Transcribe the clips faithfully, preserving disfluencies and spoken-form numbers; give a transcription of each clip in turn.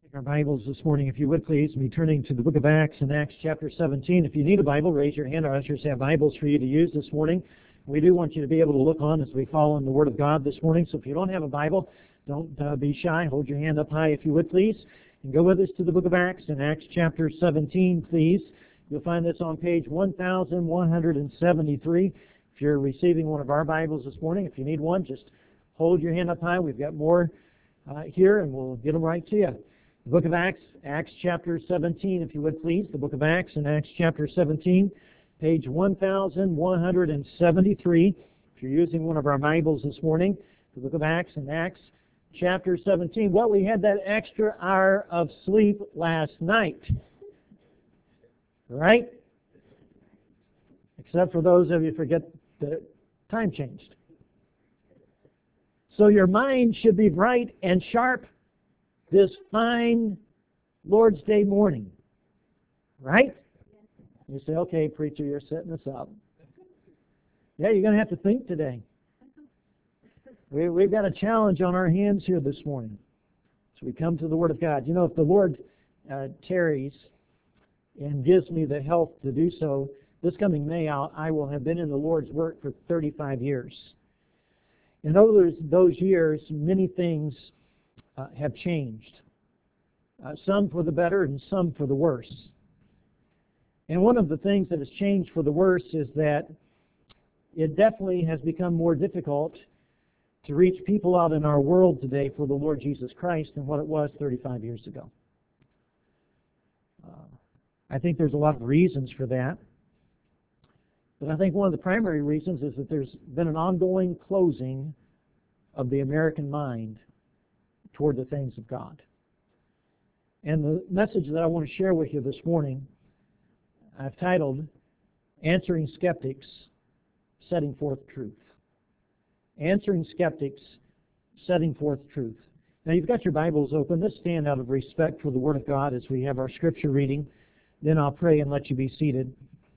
Our Bibles this morning, if you would please, be turning to the book of Acts and Acts chapter seventeen. If you need a Bible, raise your hand. Our ushers have Bibles for you to use this morning. We do want you to be able to look on as we follow in the Word of God this morning. So if you don't have a Bible, don't uh, be shy. Hold your hand up high if you would please. And go with us to the book of Acts and Acts chapter seventeen, please. You'll find this on page one thousand one hundred seventy-three. If you're receiving one of our Bibles this morning, if you need one, just hold your hand up high. We've got more uh, here, and we'll get them right to you. The book of Acts, Acts chapter seventeen, if you would please. The book of Acts and Acts chapter seventeen, page one thousand one hundred seventy-three. If you're using one of our Bibles this morning, the book of Acts and Acts chapter seventeen. Well, we had that extra hour of sleep last night, right? Except for those of you who forget the time changed. So your mind should be bright and sharp this fine Lord's Day morning, right? You say, okay, preacher, you're setting us up. Yeah, you're going to have to think today. We, we've got a challenge on our hands here this morning. So we come to the Word of God. You know, if the Lord uh, tarries and gives me the health to do so, this coming May, I'll, I will have been in the Lord's work for thirty-five years. In over those years, many things Uh, have changed, uh, some for the better and some for the worse. And one of the things that has changed for the worse is that it definitely has become more difficult to reach people out in our world today for the Lord Jesus Christ than what it was thirty-five years ago. Uh, I think there's a lot of reasons for that. But I think one of the primary reasons is that there's been an ongoing closing of the American mind toward the things of God. And the message that I want to share with you this morning, I've titled, Answering Skeptics, Setting Forth Truth. Answering Skeptics, Setting Forth Truth. Now you've got your Bibles open. Let's stand out of respect for the Word of God as we have our Scripture reading. Then I'll pray and let you be seated.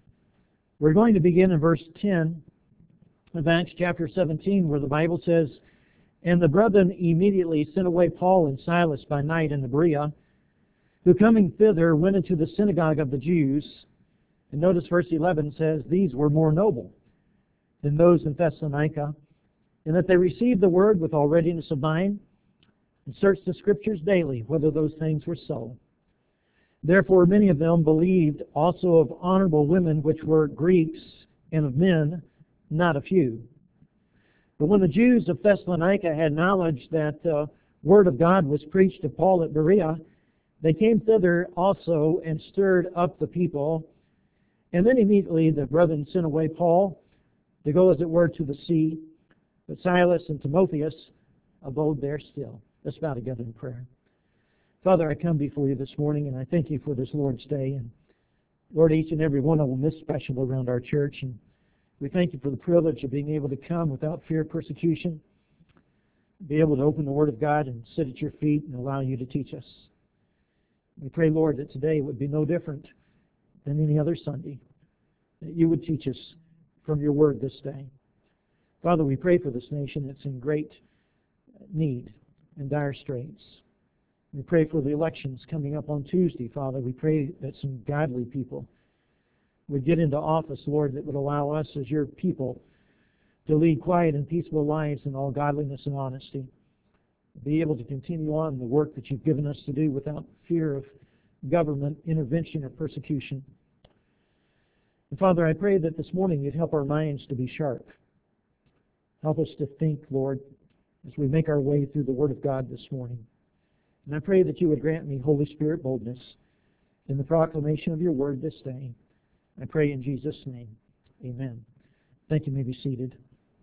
We're going to begin in verse ten of Acts chapter seventeen, where the Bible says, And the brethren immediately sent away Paul and Silas by night into Berea, who coming thither went into the synagogue of the Jews. And notice verse eleven says, These were more noble than those in Thessalonica, in that they received the word with all readiness of mind, and searched the Scriptures daily, whether those things were so. Therefore many of them believed also of honorable women, which were Greeks, and of men, not a few. But when the Jews of Thessalonica had knowledge that the uh, word of God was preached to Paul at Berea, they came thither also and stirred up the people. And then immediately the brethren sent away Paul to go, as it were, to the sea. But Silas and Timotheus abode there still. Let's bow together in prayer. Father, I come before you this morning, and I thank you for this Lord's Day. And Lord, each and every one of them is special around our church. And we thank you for the privilege of being able to come without fear of persecution, be able to open the Word of God and sit at your feet and allow you to teach us. We pray, Lord, that today would be no different than any other Sunday, that you would teach us from your Word this day. Father, we pray for this nation that's in great need and dire straits. We pray for the elections coming up on Tuesday, Father. We pray that some godly people would get into office, Lord, that would allow us as your people to lead quiet and peaceful lives in all godliness and honesty. Be able to continue on the work that you've given us to do without fear of government intervention or persecution. And Father, I pray that this morning you'd help our minds to be sharp. Help us to think, Lord, as we make our way through the Word of God this morning. And I pray that you would grant me, Holy Spirit, boldness in the proclamation of your Word this day. I pray in Jesus' name. Amen. Thank you. You may be seated.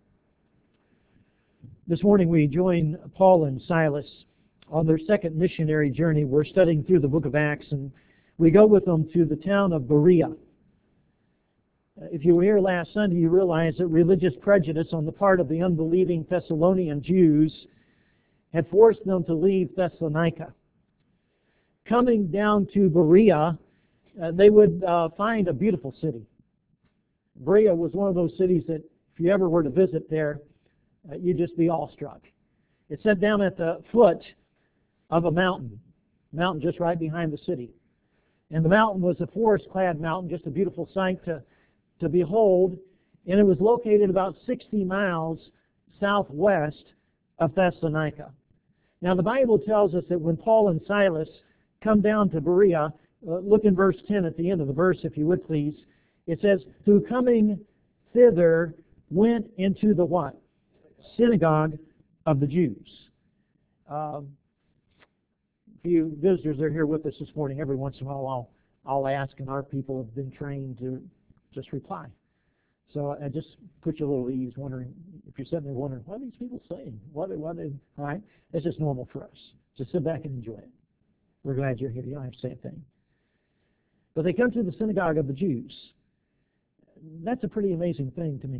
This morning we join Paul and Silas on their second missionary journey. We're studying through the book of Acts, and we go with them to the town of Berea. If you were here last Sunday, you realize that religious prejudice on the part of the unbelieving Thessalonian Jews had forced them to leave Thessalonica. Coming down to Berea, Uh, they would uh, find a beautiful city. Berea was one of those cities that if you ever were to visit there, uh, you'd just be awestruck. It's set down at the foot of a mountain. mountain just right behind the city. And the mountain was a forest-clad mountain, just a beautiful sight to, to behold. And it was located about sixty miles southwest of Thessalonica. Now, the Bible tells us that when Paul and Silas come down to Berea, uh, look in verse ten at the end of the verse, if you would please. It says, who coming thither went into the what? Synagogue of the Jews. Um, a few visitors are here with us this morning. Every once in a while I'll, I'll ask, and our people have been trained to just reply. So I just put you a little ease, wondering, if you're sitting there wondering, what are these people saying? What, what is, all right? It's just normal for us. Just sit back and enjoy it. We're glad you're here. You don't have to say a thing. But they come to the synagogue of the Jews. That's a pretty amazing thing to me.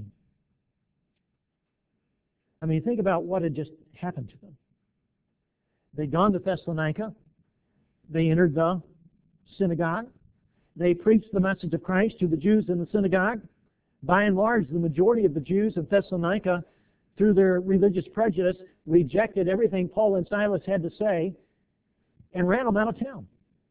I mean, think about what had just happened to them. They'd gone to Thessalonica. They entered the synagogue. They preached the message of Christ to the Jews in the synagogue. By and large, the majority of the Jews in Thessalonica, through their religious prejudice, rejected everything Paul and Silas had to say and ran them out of town.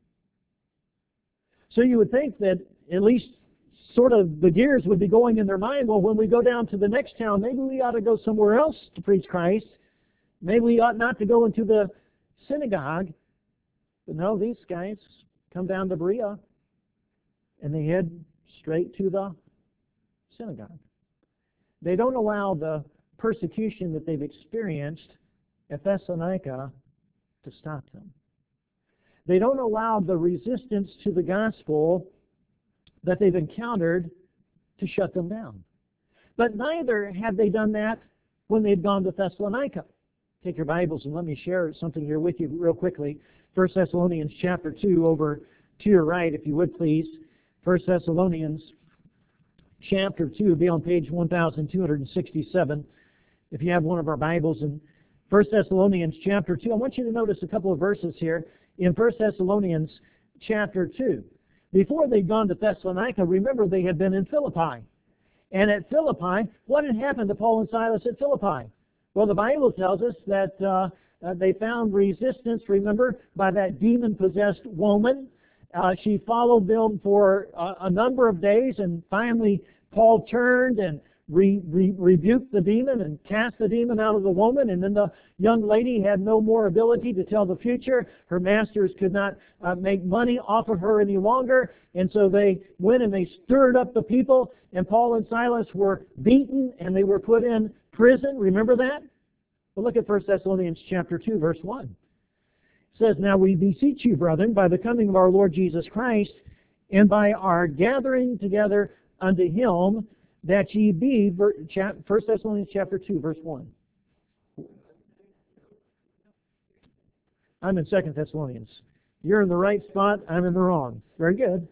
So you would think that at least sort of the gears would be going in their mind, well, when we go down to the next town, maybe we ought to go somewhere else to preach Christ. Maybe we ought not to go into the synagogue. But no, these guys come down to Berea, and they head straight to the synagogue. They don't allow the persecution that they've experienced at Thessalonica to stop them. They don't allow the resistance to the gospel that they've encountered to shut them down. But neither have they done that when they've gone to Thessalonica. Take your Bibles and let me share something here with you real quickly. First Thessalonians chapter two, over to your right, if you would please. First Thessalonians chapter two, be on page one thousand two hundred sixty-seven. If you have one of our Bibles in First Thessalonians chapter two, I want you to notice a couple of verses here in First Thessalonians chapter two. Before they'd gone to Thessalonica, remember they had been in Philippi. And at Philippi, what had happened to Paul and Silas at Philippi? Well, the Bible tells us that uh, uh, they found resistance, remember, by that demon-possessed woman. Uh, she followed them for uh, a number of days, and finally Paul turned and re re rebuked the demon and cast the demon out of the woman, and then the young lady had no more ability to tell the future. Her masters could not uh, make money off of her any longer, and so they went and they stirred up the people, and Paul and Silas were beaten, and they were put in prison. Remember that? Well, look at First Thessalonians chapter two, verse one. It says, now we beseech you, brethren, by the coming of our Lord Jesus Christ, and by our gathering together unto Him, that ye be, First Thessalonians chapter two, verse one. I'm in Second Thessalonians. You're in the right spot, I'm in the wrong. Very good.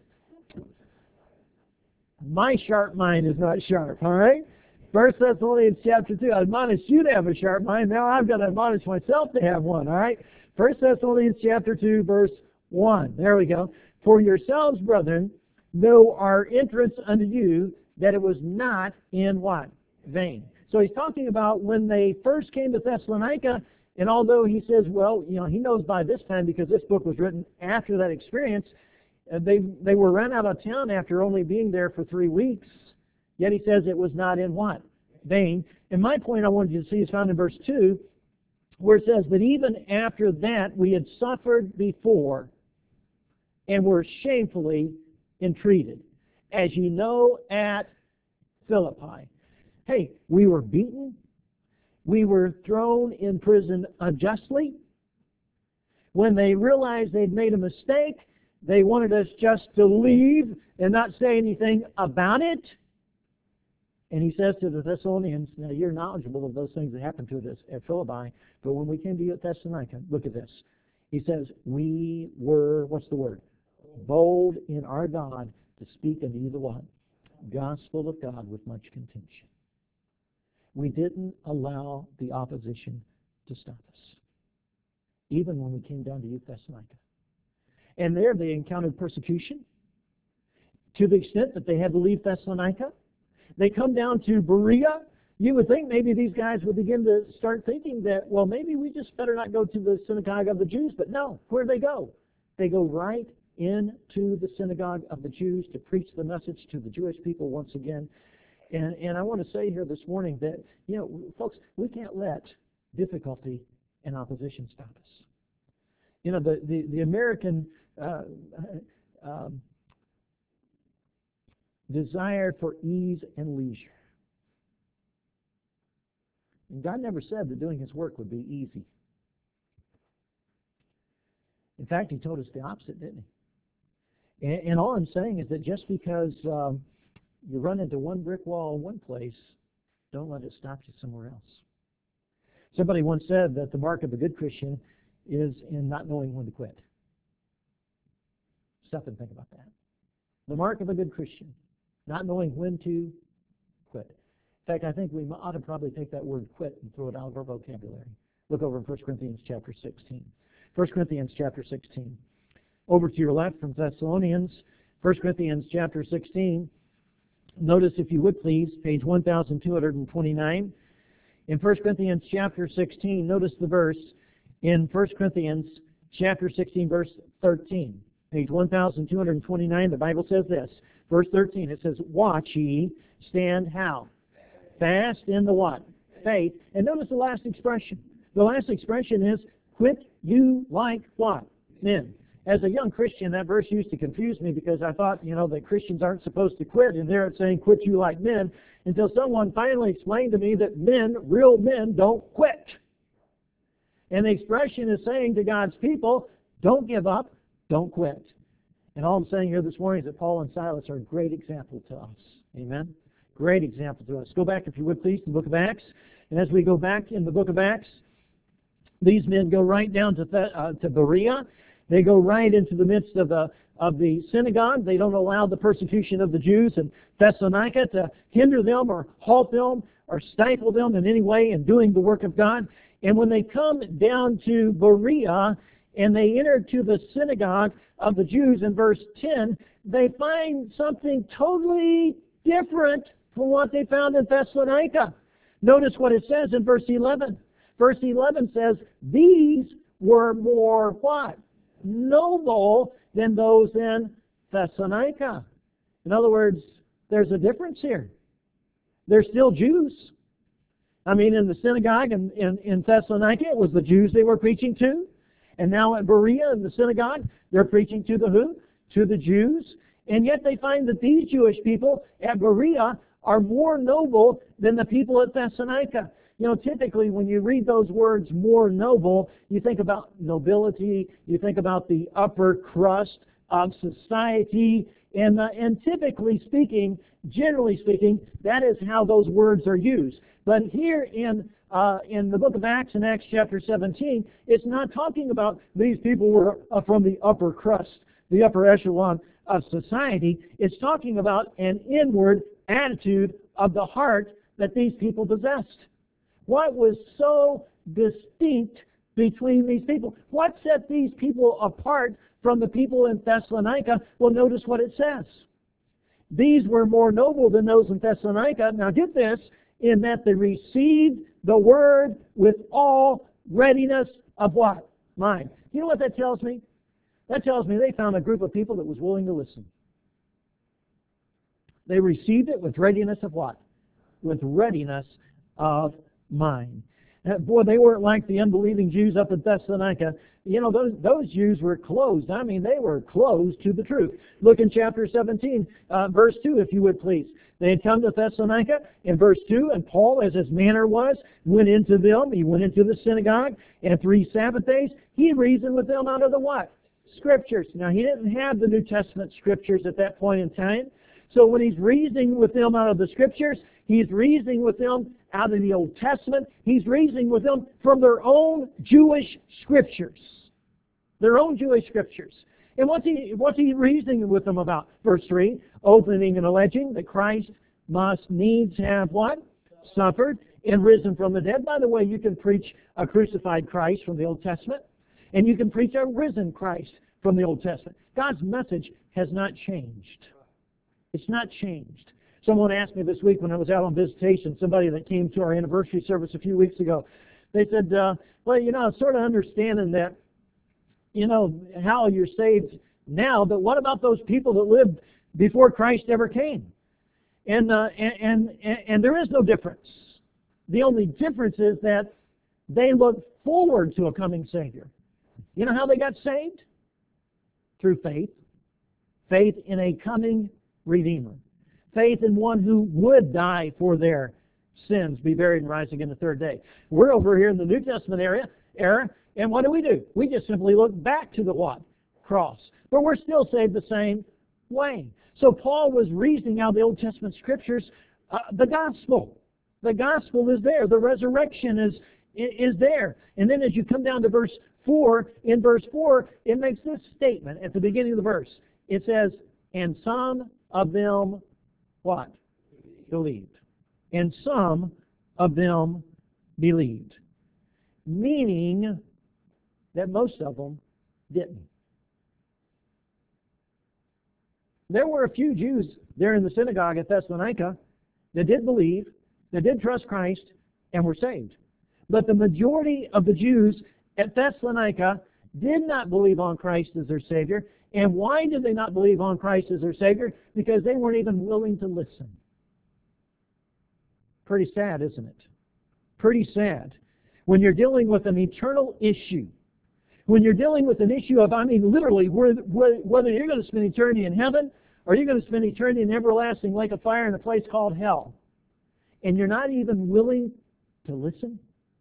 My sharp mind is not sharp, all right? First Thessalonians chapter two. I admonished you to have a sharp mind. Now I've got to admonish myself to have one, all right? First Thessalonians chapter two, verse one. There we go. For yourselves, brethren, know our entrance unto you, that it was not in what? Vain. So he's talking about when they first came to Thessalonica, and although he says, well, you know, he knows by this time because this book was written after that experience, uh, they, they were run out of town after only being there for three weeks, yet he says it was not in what? Vain. And my point I wanted you to see is found in verse two, where it says that even after that we had suffered before and were shamefully entreated, as ye know at Philippi. Hey, we were beaten. We were thrown in prison unjustly. When they realized they'd made a mistake, they wanted us just to leave and not say anything about it. And he says to the Thessalonians, now you're knowledgeable of those things that happened to us at Philippi, but when we came to you at Thessalonica, look at this. He says, we were, what's the word? Bold in our God to speak unto you the what? Gospel of God with much contention. We didn't allow the opposition to stop us, even when we came down to you at Thessalonica. And there they encountered persecution to the extent that they had to leave Thessalonica. They come down to Berea. You would think maybe these guys would begin to start thinking that, well, maybe we just better not go to the synagogue of the Jews. But no, where'd they go? They go right into the synagogue of the Jews to preach the message to the Jewish people once again. And, and I want to say here this morning that, you know, folks, we can't let difficulty and opposition stop us. You know, the, the, the American uh, um, desire for ease and leisure. And God never said that doing His work would be easy. In fact, He told us the opposite, didn't He? And, and all I'm saying is that just because um, you run into one brick wall in one place, don't let it stop you somewhere else. Somebody once said that the mark of a good Christian is in not knowing when to quit. Stop and think about that. The mark of a good Christian, not knowing when to quit. In fact, I think we ought to probably take that word quit and throw it out of our vocabulary. Look over in First Corinthians chapter sixteen. First Corinthians chapter sixteen. Over to your left from Thessalonians, First Corinthians chapter sixteen. Notice, if you would please, page one thousand two hundred twenty-nine. In First Corinthians chapter sixteen, notice the verse in First Corinthians chapter sixteen, verse thirteen. Page one thousand two hundred twenty-nine, the Bible says this. Verse thirteen, it says, watch ye, stand how? Fast in the what? Faith. And notice the last expression. The last expression is, quit you like what? Men. As a young Christian, that verse used to confuse me because I thought, you know, that Christians aren't supposed to quit, and there it's saying, quit you like men, until someone finally explained to me that men, real men, don't quit. And the expression is saying to God's people, don't give up, don't quit. And all I'm saying here this morning is that Paul and Silas are a great example to us. Amen? Great example to us. Go back, if you would please, to the book of Acts. And as we go back in the book of Acts, these men go right down to, the, uh, to Berea. They go right into the midst of the, of the synagogue. They don't allow the persecution of the Jews in Thessalonica to hinder them or halt them or stifle them in any way in doing the work of God. And when they come down to Berea and they enter to the synagogue of the Jews in verse ten, they find something totally different from what they found in Thessalonica. Notice what it says in verse eleven. Verse eleven says, these were more what? Noble than those in Thessalonica. In other words, there's a difference here. They're still Jews. I mean, in the synagogue in, in, in Thessalonica, it was the Jews they were preaching to. And now at Berea, in the synagogue, they're preaching to the who? To the Jews. And yet they find that these Jewish people at Berea are more noble than the people at Thessalonica. You know, typically when you read those words, more noble, you think about nobility, you think about the upper crust of society, and, uh, and typically speaking, generally speaking, that is how those words are used. But here in uh, in the book of Acts, in Acts chapter seventeen, it's not talking about these people were uh, from the upper crust, the upper echelon of society. It's talking about an inward attitude of the heart that these people possessed. What was so distinct between these people? What set these people apart from the people in Thessalonica? Well, notice what it says. These were more noble than those in Thessalonica. Now get this, in that they received the word with all readiness of what? Mind. You know what that tells me? That tells me they found a group of people that was willing to listen. They received it with readiness of what? With readiness of mind. Uh, boy, they weren't like the unbelieving Jews up in Thessalonica. You know, those, those Jews were closed. I mean, they were closed to the truth. Look in chapter seventeen, uh, verse two, if you would please. They had come to Thessalonica in verse two, and Paul, as his manner was, went into them. He went into the synagogue, and three Sabbath days, he reasoned with them out of the what? Scriptures. Now, he didn't have the New Testament Scriptures at that point in time. So when he's reasoning with them out of the Scriptures, he's reasoning with them out of the Old Testament. He's reasoning with them from their own Jewish Scriptures. Their own Jewish Scriptures. And what's he, what's he reasoning with them about? Verse three, opening and alleging that Christ must needs have what? Suffered and risen from the dead. By the way, you can preach a crucified Christ from the Old Testament, and you can preach a risen Christ from the Old Testament. God's message has not changed. It's not changed. Someone asked me this week when I was out on visitation, somebody that came to our anniversary service a few weeks ago, they said, uh, well, you know, I'm sort of understanding that you know, how you're saved now, but what about those people that lived before Christ ever came? And, uh, and, and, and there is no difference. The only difference is that they look forward to a coming Savior. You know how they got saved? Through faith. Faith in a coming Redeemer. Faith in one who would die for their sins, be buried, and rise again the third day. We're over here in the New Testament area, era, and what do we do? We just simply look back to the what? Cross. But we're still saved the same way. So Paul was reasoning out the Old Testament Scriptures, uh, the gospel. The gospel is there. The resurrection is, is there. And then as you come down to verse four, in verse four, it makes this statement at the beginning of the verse. It says, and some of them, what? Believed. And some of them believed. Meaning that most of them didn't. There were a few Jews there in the synagogue at Thessalonica that did believe, that did trust Christ, and were saved. But the majority of the Jews at Thessalonica did not believe on Christ as their Savior. And why did they not believe on Christ as their Savior? Because they weren't even willing to listen. Pretty sad, isn't it? Pretty sad. When you're dealing with an eternal issue, when you're dealing with an issue of, I mean, literally, whether you're going to spend eternity in heaven or you're going to spend eternity in everlasting lake of fire in a place called hell, and you're not even willing to listen,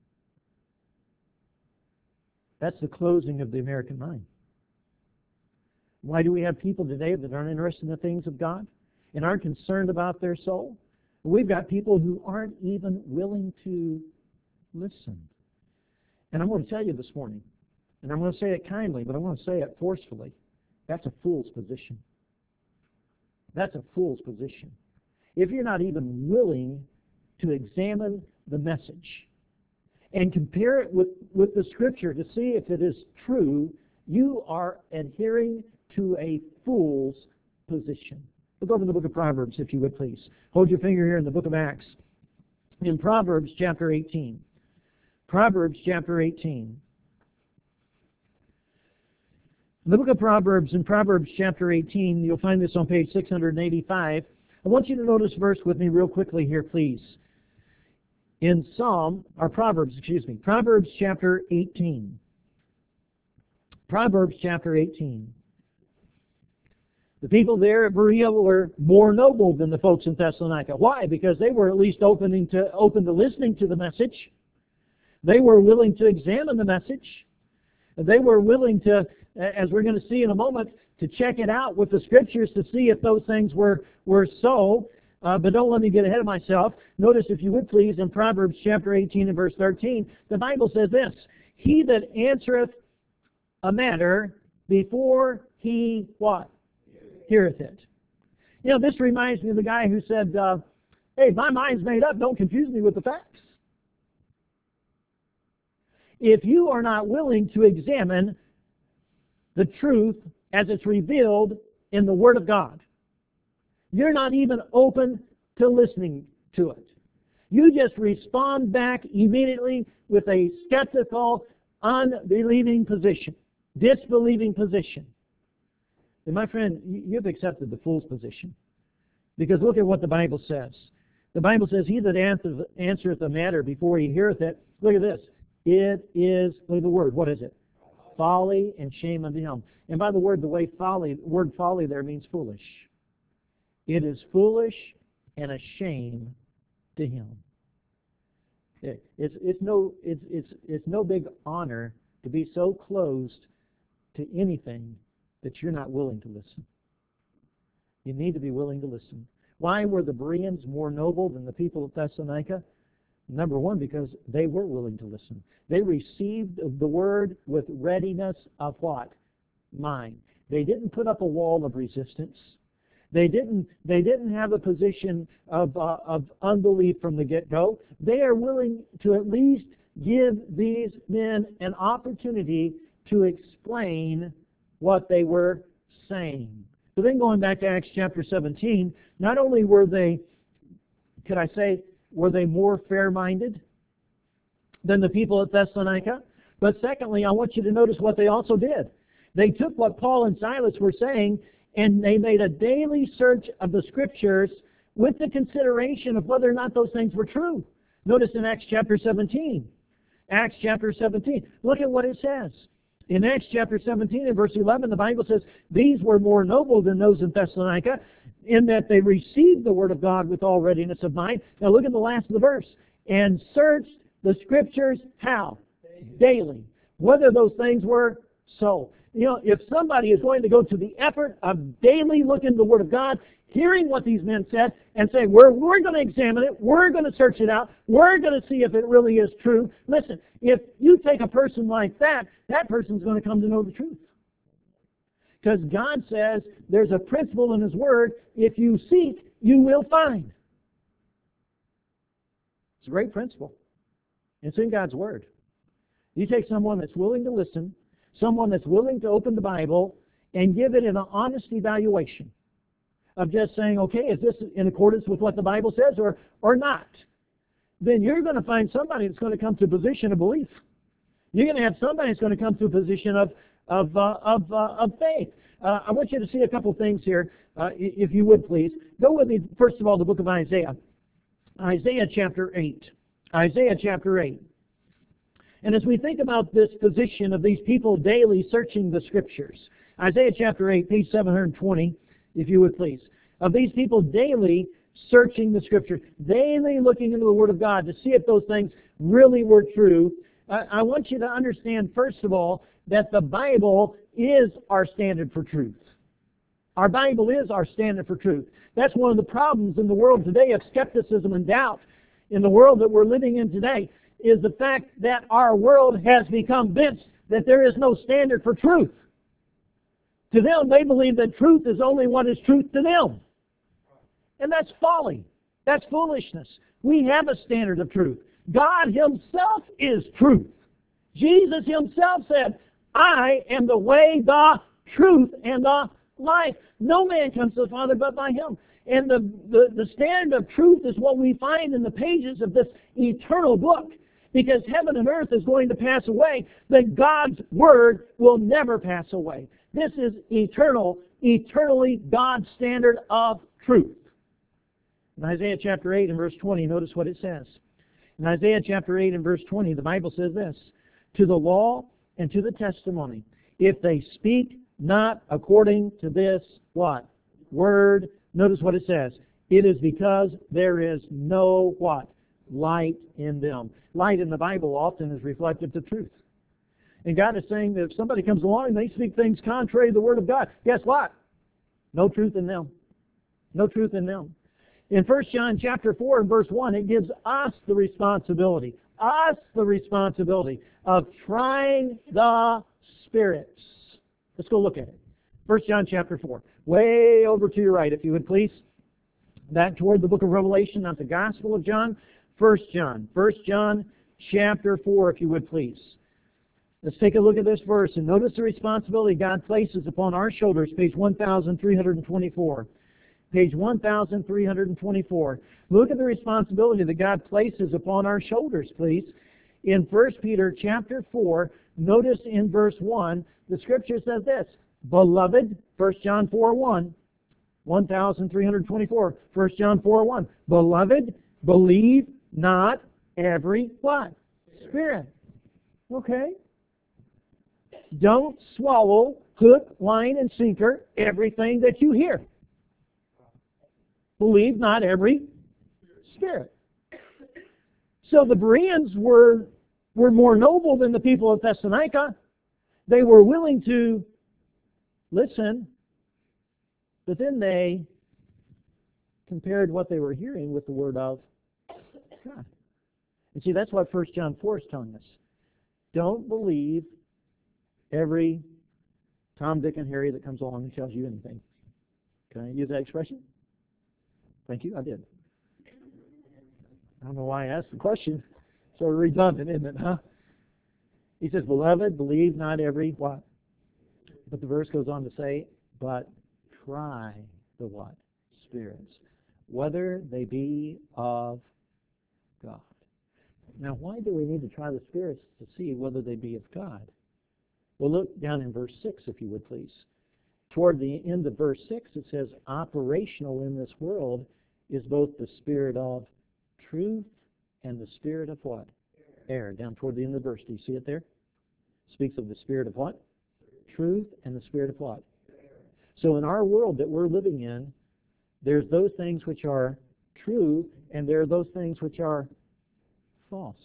that's the closing of the American mind. Why do we have people today that aren't interested in the things of God and aren't concerned about their soul? We've got people who aren't even willing to listen. And I'm going to tell you this morning, and I'm going to say it kindly, but I want to say it forcefully. That's a fool's position. That's a fool's position. If you're not even willing to examine the message and compare it with, with the Scripture to see if it is true, you are adhering to a fool's position. Look over in the book of Proverbs, if you would please. Hold your finger here in the book of Acts. In Proverbs chapter eighteen. Proverbs chapter eighteen. In the book of Proverbs, in Proverbs chapter eighteen, you'll find this on page six hundred eighty-five. I want you to notice verse with me real quickly here, please. In Psalm, or Proverbs, excuse me, Proverbs chapter eighteen. Proverbs chapter eighteen. The people there at Berea were more noble than the folks in Thessalonica. Why? Because they were at least opening to, open to listening to the message. They were willing to examine the message. They were willing to, as we're going to see in a moment, to check it out with the Scriptures to see if those things were, were so. Uh, but don't let me get ahead of myself. Notice, if you would please, in Proverbs chapter eighteen and verse thirteen, the Bible says this, he that answereth a matter before he, what? Heareth it. You know, this reminds me of the guy who said, uh, hey, my mind's made up, don't confuse me with the facts. If you are not willing to examine the truth as it's revealed in the Word of God, you're not even open to listening to it. You just respond back immediately with a skeptical, unbelieving position, disbelieving position. And my friend, you've accepted the fool's position. Because look at what the Bible says. The Bible says, he that answereth a matter before he heareth it, look at this. It is, look at the word, what is it? Folly and shame unto him. And by the word, the way folly, the word folly there means foolish. It is foolish and a shame to him. It's, it's, no, it's, it's, it's no big honor to be so closed to anything that you're not willing to listen. You need to be willing to listen. Why were the Bereans more noble than the people of Thessalonica? Number one, because they were willing to listen. They received the word with readiness of what? Mind. They didn't put up a wall of resistance. They didn't, they didn't have a position of, uh, of unbelief from the get-go. They are willing to at least give these men an opportunity to explain what they were saying. So then going back to Acts chapter seventeen, not only were they, could I say, were they more fair-minded than the people at Thessalonica, but secondly, I want you to notice what they also did. They took what Paul and Silas were saying, and they made a daily search of the Scriptures with the consideration of whether or not those things were true. Notice in Acts chapter seventeen. Acts chapter seventeen. Look at what it says. In Acts chapter seventeen and verse eleven, the Bible says, "These were more noble than those in Thessalonica, in that they received the word of God with all readiness of mind." Now look at the last of the verse. "And searched the Scriptures," how? Daily. Whether those things were so. You know, if somebody is going to go to the effort of daily looking at the Word of God, hearing what these men said, and say, we're, we're going to examine it, we're going to search it out, we're going to see if it really is true. Listen, if you take a person like that, that person's going to come to know the truth. Because God says there's a principle in His Word, if you seek, you will find. It's a great principle. It's in God's Word. You take someone that's willing to listen, someone that's willing to open the Bible and give it an honest evaluation of just saying, okay, is this in accordance with what the Bible says or, or not? Then you're going to find somebody that's going to come to a position of belief. You're going to have somebody that's going to come to a position of, of, uh, of, uh, of faith. Uh, I want you to see a couple things here, uh, if you would please. Go with me, first of all, the book of Isaiah. Isaiah chapter eight. Isaiah chapter eight. And as we think about this position of these people daily searching the Scriptures, Isaiah chapter eight, page seven hundred twenty, if you would please, of these people daily searching the Scriptures, daily looking into the Word of God to see if those things really were true, uh, I want you to understand, first of all, that the Bible is our standard for truth. Our Bible is our standard for truth. That's one of the problems in the world today of skepticism and doubt in the world that we're living in today, is the fact that our world has become convinced that there is no standard for truth. To them, they believe that truth is only what is truth to them. And that's folly. That's foolishness. We have a standard of truth. God Himself is truth. Jesus Himself said, "I am the way, the truth, and the life. No man comes to the Father but by Him." And the, the, the standard of truth is what we find in the pages of this eternal book. Because heaven and earth is going to pass away, but God's Word will never pass away. This is eternal, eternally God's standard of truth. In Isaiah chapter eight and verse twenty, notice what it says. In Isaiah chapter eight and verse twenty, the Bible says this, "To the law and to the testimony, if they speak not according to this," what? "Word." Notice what it says. "It is because there is no," what? "Light in them." Light in the Bible often is reflective to truth. And God is saying that if somebody comes along and they speak things contrary to the Word of God, guess what? No truth in them. No truth in them. In First John chapter four and verse one, it gives us the responsibility, us the responsibility of trying the spirits. Let's go look at it. First John chapter four. Way over to your right, if you would please. Back toward the book of Revelation, not the Gospel of John. First John. First John chapter four, if you would please. Let's take a look at this verse and notice the responsibility God places upon our shoulders, page one thousand three hundred twenty-four. Page one thousand three hundred twenty-four. Look at the responsibility that God places upon our shoulders, please. In First Peter chapter four, notice in verse one, the Scripture says this, "Beloved," First John four one, one thousand three hundred twenty-four, First John four one, "Beloved, believe not every," what? "Spirit." Okay? Don't swallow hook, line, and sinker everything that you hear. Believe not every spirit. So the Bereans were, were more noble than the people of Thessalonica. They were willing to listen, but then they compared what they were hearing with the Word of God. And see, that's what First John four is telling us. Don't believe every Tom, Dick, and Harry that comes along and tells you anything. Can I use that expression? Thank you, I did. I don't know why I asked the question. So redundant, isn't it, huh? He says, "Beloved, believe not every," what? But the verse goes on to say, "But try the what? Spirits, whether they be of God." Now, why do we need to try the spirits to see whether they be of God? Well, look down in verse six, if you would please. Toward the end of verse six, it says, operational in this world is both the spirit of truth and the spirit of what? Error. Down toward the end of the verse. Do you see it there? Speaks of the spirit of what? Truth and the spirit of what? So in our world that we're living in, there's those things which are true, and there are those things which are false.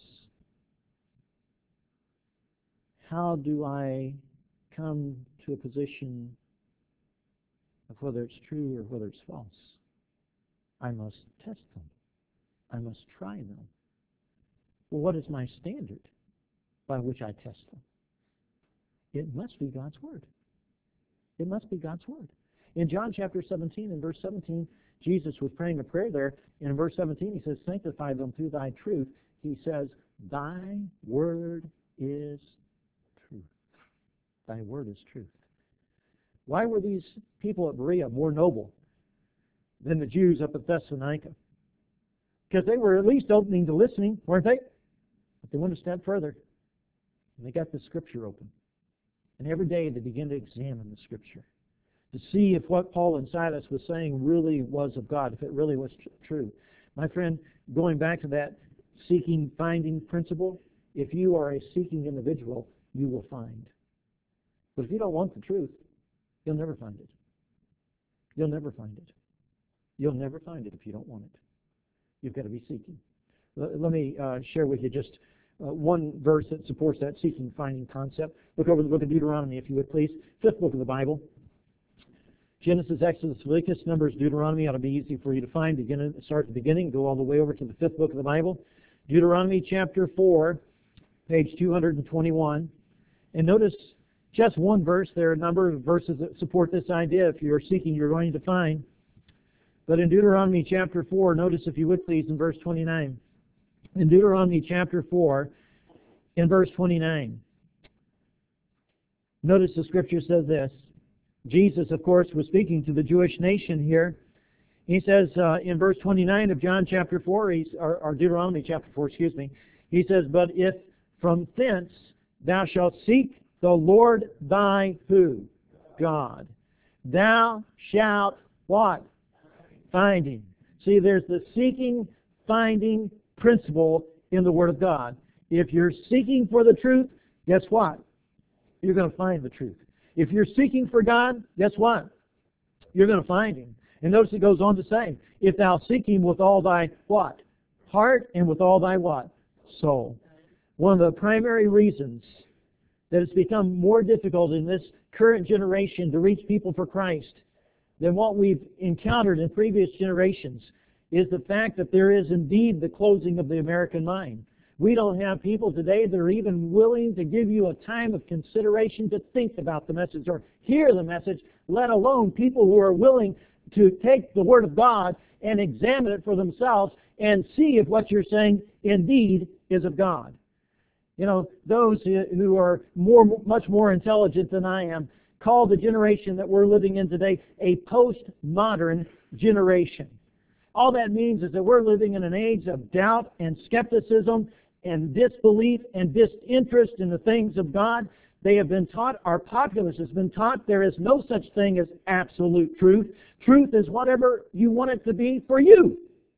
How do I come to a position of whether it's true or whether it's false? I must test them. I must try them. Well, what is my standard by which I test them? It must be God's Word. It must be God's Word. In John chapter seventeen, in verse seventeen, Jesus was praying a prayer there. And in verse seventeen, he says, sanctify them through thy truth. He says, thy word is truth. Thy word is truth. Why were these people at Berea more noble than the Jews up at Thessalonica? Because they were at least opening to listening, weren't they? But they went a step further, and they got the Scripture open. And every day they began to examine the Scripture to see if what Paul and Silas was saying really was of God, if it really was tr- true. My friend, going back to that seeking, finding principle, if you are a seeking individual, you will find. But if you don't want the truth, you'll never find it. You'll never find it. You'll never find it if you don't want it. You've got to be seeking. L- let me uh, share with you just uh, one verse that supports that seeking, finding concept. Look over the book of Deuteronomy, if you would, please. Fifth book of the Bible. Genesis, Exodus, Leviticus, Numbers, Deuteronomy ought to be easy for you to find. Begin, start at the beginning, go all the way over to the fifth book of the Bible. Deuteronomy chapter four, page two hundred twenty-one. And notice just one verse. There are a number of verses that support this idea. If you're seeking, you're going to find. But in Deuteronomy chapter four, notice, if you would please, in verse twenty-nine. In Deuteronomy chapter four, in verse twenty-nine, notice the Scripture says this. Jesus, of course, was speaking to the Jewish nation here. He says uh, in verse twenty-nine of John chapter four, he's, or, or Deuteronomy chapter four, excuse me, he says, but if from thence thou shalt seek the Lord thy who? God. Thou shalt what? Find him. See, there's the seeking, finding principle in the Word of God. If you're seeking for the truth, guess what? You're going to find the truth. If you're seeking for God, guess what? You're going to find him. And notice it goes on to say, if thou seek him with all thy what? Heart, and with all thy what? Soul. One of the primary reasons that it's become more difficult in this current generation to reach people for Christ than what we've encountered in previous generations is the fact that there is indeed the closing of the American mind. We don't have people today that are even willing to give you a time of consideration to think about the message or hear the message, let alone people who are willing to take the Word of God and examine it for themselves and see if what you're saying indeed is of God. You know, those who are more, much more intelligent than I am call the generation that we're living in today a postmodern generation. All that means is that we're living in an age of doubt and skepticism and disbelief and disinterest in the things of God. They have been taught, our populace has been taught, there is no such thing as absolute truth. Truth is whatever you want it to be for you.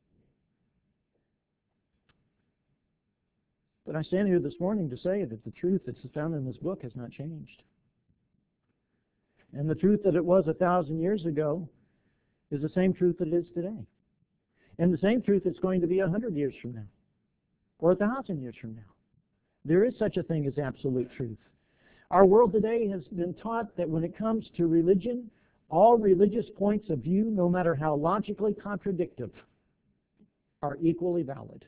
But I stand here this morning to say that the truth that's found in this book has not changed. And the truth that it was a thousand years ago is the same truth that it is today. And the same truth that's going to be a hundred years from now, or a thousand years from now. There is such a thing as absolute truth. Our world today has been taught that when it comes to religion, all religious points of view, no matter how logically contradictory, are equally valid.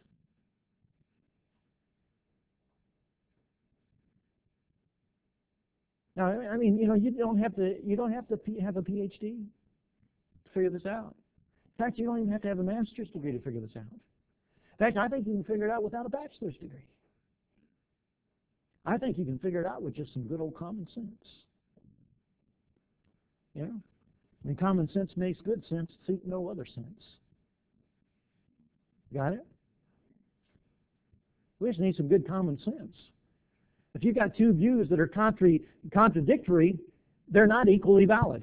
Now, I mean, you know, you don't have to, you don't have to have a P H D to figure this out. In fact, you don't even have to have a master's degree to figure this out. In fact, I think you can figure it out without a bachelor's degree. I think you can figure it out with just some good old common sense. You know? I mean, common sense makes good sense, seek no other sense. Got it? We just need some good common sense. If you've got two views that are contra- contradictory, they're not equally valid.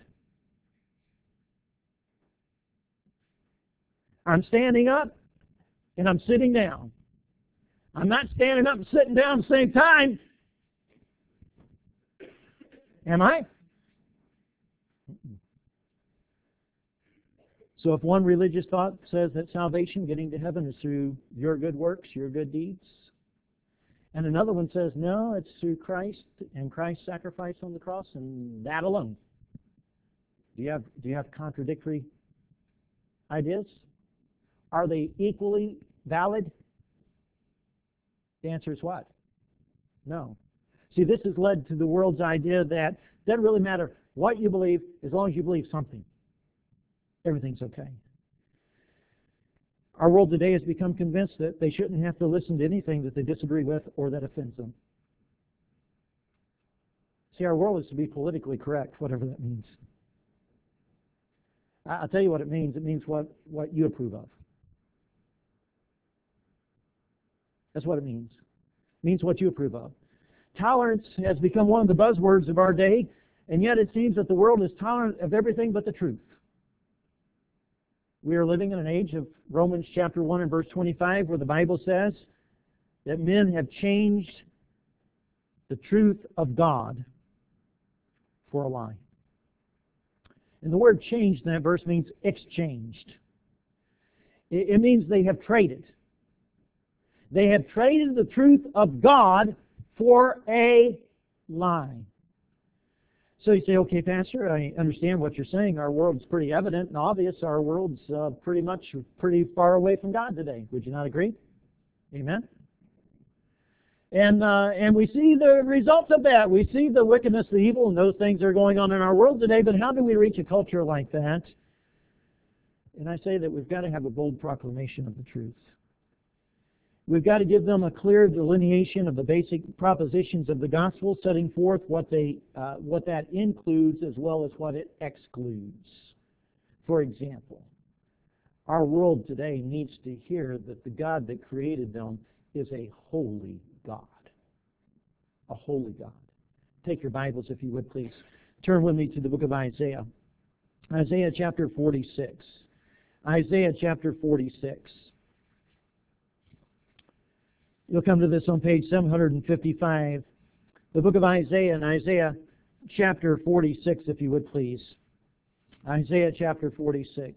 I'm standing up and I'm sitting down. I'm not standing up and sitting down at the same time. Am I? So if one religious thought says that salvation, getting to heaven, is through your good works, your good deeds, and another one says, no, it's through Christ and Christ's sacrifice on the cross and that alone. Do you have, do you have contradictory ideas? Are they equally valid? The answer is what? No. See, this has led to the world's idea that it doesn't really matter what you believe as long as you believe something. Everything's okay. Our world today has become convinced that they shouldn't have to listen to anything that they disagree with or that offends them. See, our world is to be politically correct, whatever that means. I'll tell you what it means. It means what, what you approve of. That's what it means. It means what you approve of. Tolerance has become one of the buzzwords of our day, and yet it seems that the world is tolerant of everything but the truth. We are living in an age of Romans chapter one and verse twenty-five, where the Bible says that men have changed the truth of God for a lie. And the word changed in that verse means exchanged. It means they have traded. They have traded the truth of God for a lie. So you say, okay, Pastor, I understand what you're saying. Our world's pretty evident and obvious. Our world's uh, pretty much pretty far away from God today. Would you not agree? Amen? And uh, and we see the results of that. We see the wickedness, the evil, and those things that are going on in our world today. But how do we reach a culture like that? And I say that we've got to have a bold proclamation of the truth. We've got to give them a clear delineation of the basic propositions of the gospel, setting forth what they, uh, what that includes as well as what it excludes. For example, our world today needs to hear that the God that created them is a holy God. A holy God. Take your Bibles, if you would, please. Turn with me to the book of Isaiah. Isaiah chapter forty-six. Isaiah chapter forty-six. You'll come to this on page seven fifty-five. The book of Isaiah, and Isaiah chapter forty-six, if you would please. Isaiah chapter forty-six.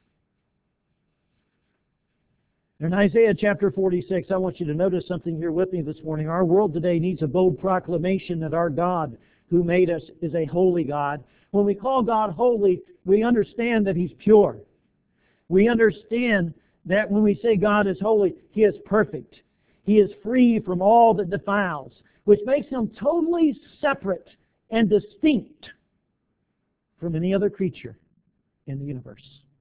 In Isaiah chapter forty-six, I want you to notice something here with me this morning. Our world today needs a bold proclamation that our God who made us is a holy God. When we call God holy, we understand that He's pure. We understand that when we say God is holy, He is perfect. He is free from all that defiles, which makes Him totally separate and distinct from any other creature in the universe.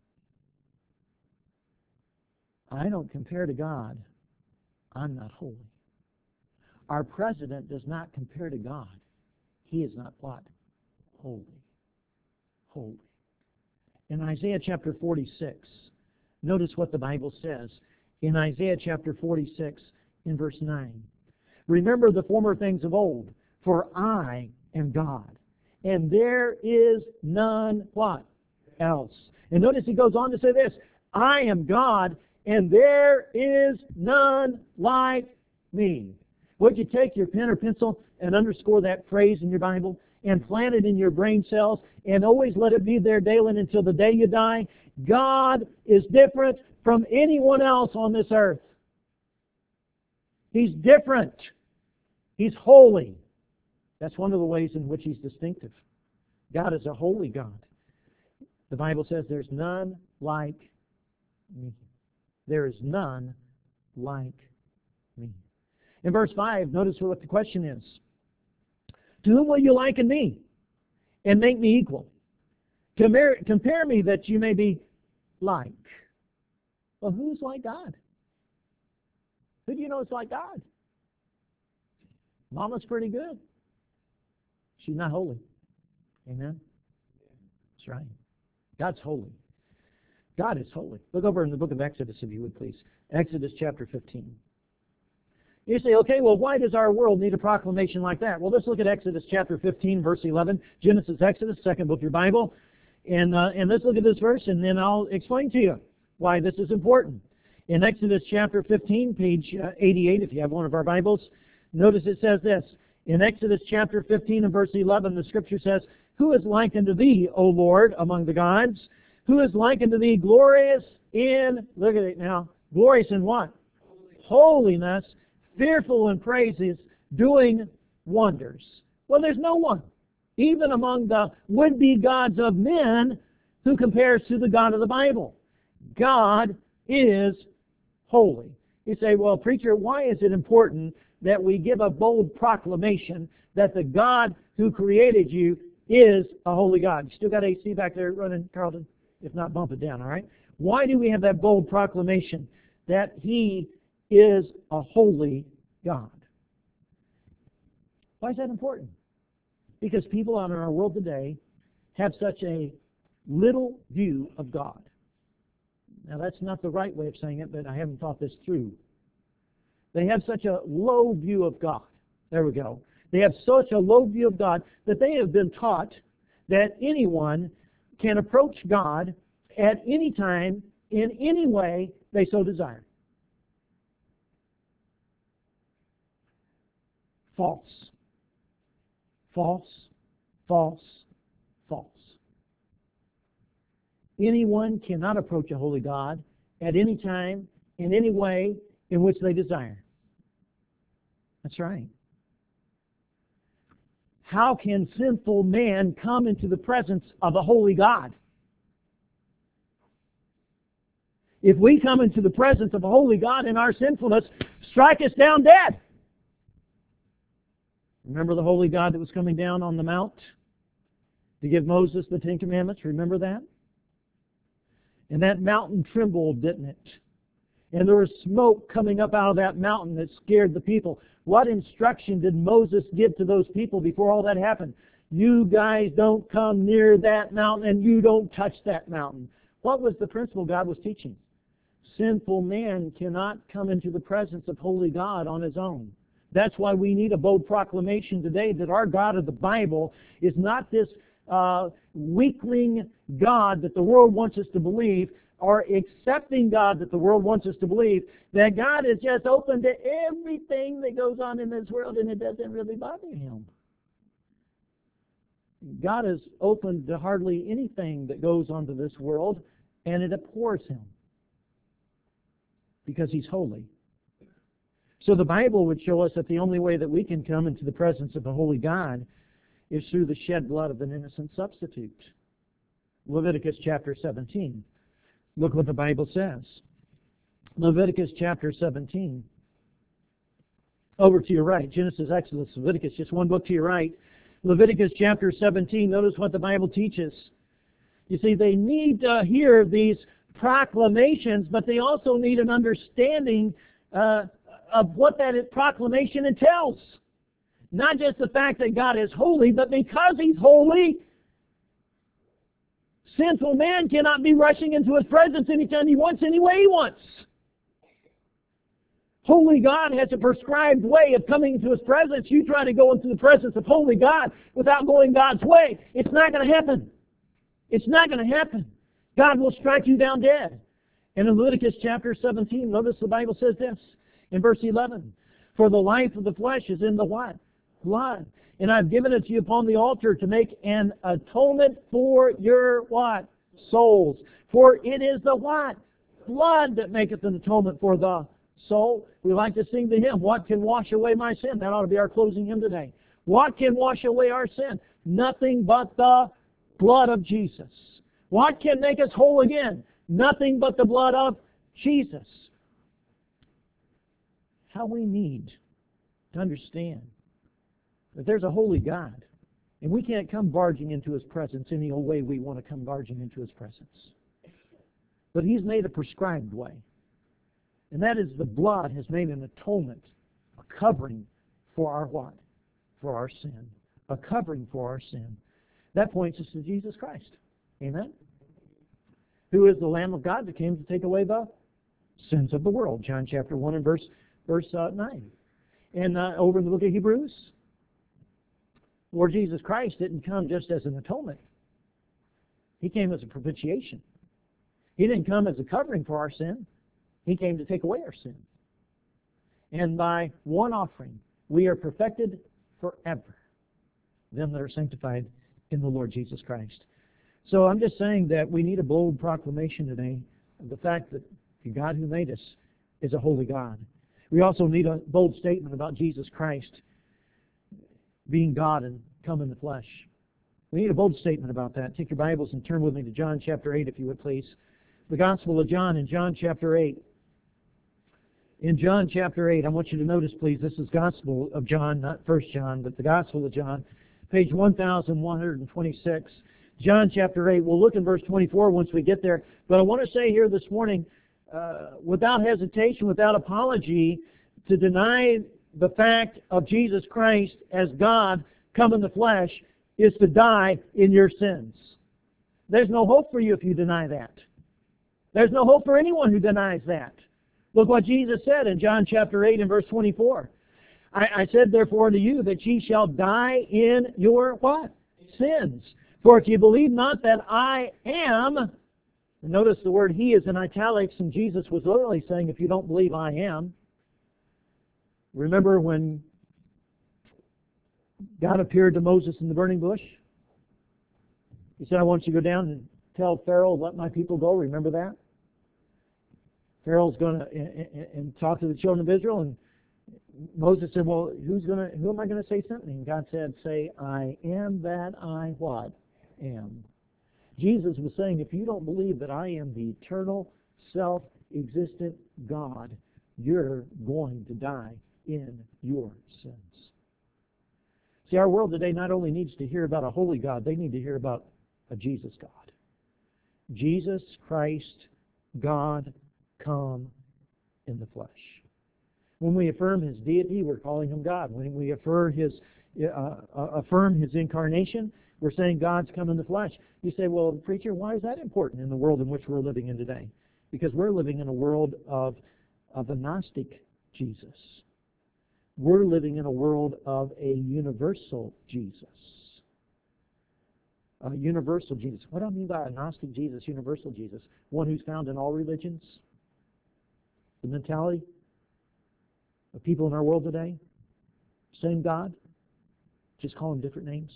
I don't compare to God. I'm not holy. Our president does not compare to God. He is not what? Holy. Holy. In Isaiah chapter forty-six, notice what the Bible says. In Isaiah chapter forty-six, in verse nine. Remember the former things of old, for I am God, and there is none what? Else. And notice he goes on to say this, I am God, and there is none like me. Would you take your pen or pencil and underscore that phrase in your Bible and plant it in your brain cells and always let it be there daily until the day you die? God is different from anyone else on this earth. He's different. He's holy. That's one of the ways in which He's distinctive. God is a holy God. The Bible says there's none like me. There is none like me. In verse five, notice what the question is. To whom will you liken me and make me equal? Compare, compare me that you may be like. Well, who's like God? Who do you know is like God? Mama's pretty good. She's not holy. Amen? That's right. God's holy. God is holy. Look over in the book of Exodus, if you would, please. Exodus chapter fifteen. You say, okay, well, why does our world need a proclamation like that? Well, let's look at Exodus chapter fifteen, verse eleven. Genesis, Exodus, second book of your Bible. And, uh, and let's look at this verse, and then I'll explain to you why this is important. In Exodus chapter fifteen, page uh, eighty-eight, if you have one of our Bibles, notice it says this. In Exodus chapter fifteen and verse eleven, the Scripture says, "Who is like unto thee, O Lord, among the gods? Who is like unto thee, glorious in," look at it now, glorious in what? Holiness, fearful in praises, doing wonders. Well, there's no one, even among the would-be gods of men, who compares to the God of the Bible. God is holy. You say, well, preacher, why is it important that we give a bold proclamation that the God who created you is a holy God? You still got A C back there running, Carlton? If not, bump it down, all right? Why do we have that bold proclamation that He is a holy God? Why is that important? Because people out in our world today have such a little view of God. Now, that's not the right way of saying it, but I haven't thought this through. They have such a low view of God. There we go. They have such a low view of God that they have been taught that anyone can approach God at any time, in any way they so desire. False. False. False. False. Anyone cannot approach a holy God at any time, in any way in which they desire. That's right. How can sinful man come into the presence of a holy God? If we come into the presence of a holy God in our sinfulness, strike us down dead. Remember the holy God that was coming down on the mount to give Moses the Ten Commandments? Remember that? And that mountain trembled, didn't it? And there was smoke coming up out of that mountain that scared the people. What instruction did Moses give to those people before all that happened? You guys don't come near that mountain, and you don't touch that mountain. What was the principle God was teaching? Sinful man cannot come into the presence of holy God on his own. That's why we need a bold proclamation today that our God of the Bible is not this uh, weakling God that the world wants us to believe, or accepting God that the world wants us to believe, that God is just open to everything that goes on in this world and it doesn't really bother Him. God is open to hardly anything that goes on to this world, and it abhors Him because He's holy. So the Bible would show us that the only way that we can come into the presence of a holy God is through the shed blood of an innocent substitute. Leviticus chapter seventeen. Look what the Bible says. Leviticus chapter seventeen. Over to your right. Genesis, Exodus, Leviticus, just one book to your right. Leviticus chapter seventeen. Notice what the Bible teaches. You see, they need to hear these proclamations, but they also need an understanding uh, of what that proclamation entails. Not just the fact that God is holy, but because He's holy, sinful man cannot be rushing into His presence anytime he wants, any way he wants. Holy God has a prescribed way of coming into His presence. You try to go into the presence of holy God without going God's way, it's not going to happen. It's not going to happen. God will strike you down dead. And in Leviticus chapter seventeen, notice the Bible says this in verse eleven. For the life of the flesh is in the what? Blood. And I've given it to you upon the altar to make an atonement for your what? Souls. For it is the what? Blood that maketh an atonement for the soul. We like to sing the hymn, what can wash away my sin? That ought to be our closing hymn today. What can wash away our sin? Nothing but the blood of Jesus. What can make us whole again? Nothing but the blood of Jesus. How we need to understand that there's a holy God, and we can't come barging into His presence any old way we want to come barging into His presence. But He's made a prescribed way, and that is the blood has made an atonement, a covering for our what? For our sin. A covering for our sin. That points us to Jesus Christ. Amen? Who is the Lamb of God that came to take away the sins of the world. John chapter one and verse, verse uh, nine. And uh, over in the book of Hebrews, Lord Jesus Christ didn't come just as an atonement. He came as a propitiation. He didn't come as a covering for our sin. He came to take away our sin. And by one offering, we are perfected forever, them that are sanctified in the Lord Jesus Christ. So I'm just saying that we need a bold proclamation today of the fact that the God who made us is a holy God. We also need a bold statement about Jesus Christ being God and come in the flesh. We need a bold statement about that. Take your Bibles and turn with me to John chapter eight, if you would please. The Gospel of John in John chapter eight. In John chapter eight, I want you to notice, please, this is Gospel of John, not First John, but the Gospel of John, page one thousand one hundred twenty-six. John chapter eight. We'll look in verse twenty-four once we get there. But I want to say here this morning, uh, without hesitation, without apology, to deny the fact of Jesus Christ as God come in the flesh is to die in your sins. There's no hope for you if you deny that. There's no hope for anyone who denies that. Look what Jesus said in John chapter eight and verse twenty-four. I, I said therefore unto you that ye shall die in your what? Sins. For if you believe not that I am, notice the word he is in italics, and Jesus was literally saying, if you don't believe I am. Remember when God appeared to Moses in the burning bush? He said, I want you to go down and tell Pharaoh, let my people go. Remember that? Pharaoh's going to and, and talk to the children of Israel, and Moses said, well, who's going to, who am I going to say something? And God said, say, I am that I what? Am. Jesus was saying, if you don't believe that I am the eternal, self-existent God, you're going to die in your sins. See, our world today not only needs to hear about a holy God, they need to hear about a Jesus God. Jesus Christ, God, come in the flesh. When we affirm His deity, we're calling Him God. When we affirm His, uh, affirm His incarnation, we're saying God's come in the flesh. You say, well, preacher, why is that important in the world in which we're living in today? Because we're living in a world of, of a Gnostic Jesus. We're living in a world of a universal Jesus. A universal Jesus. What do I mean by a Gnostic Jesus, universal Jesus? One who's found in all religions? The mentality of people in our world today? Same God? Just call Him different names?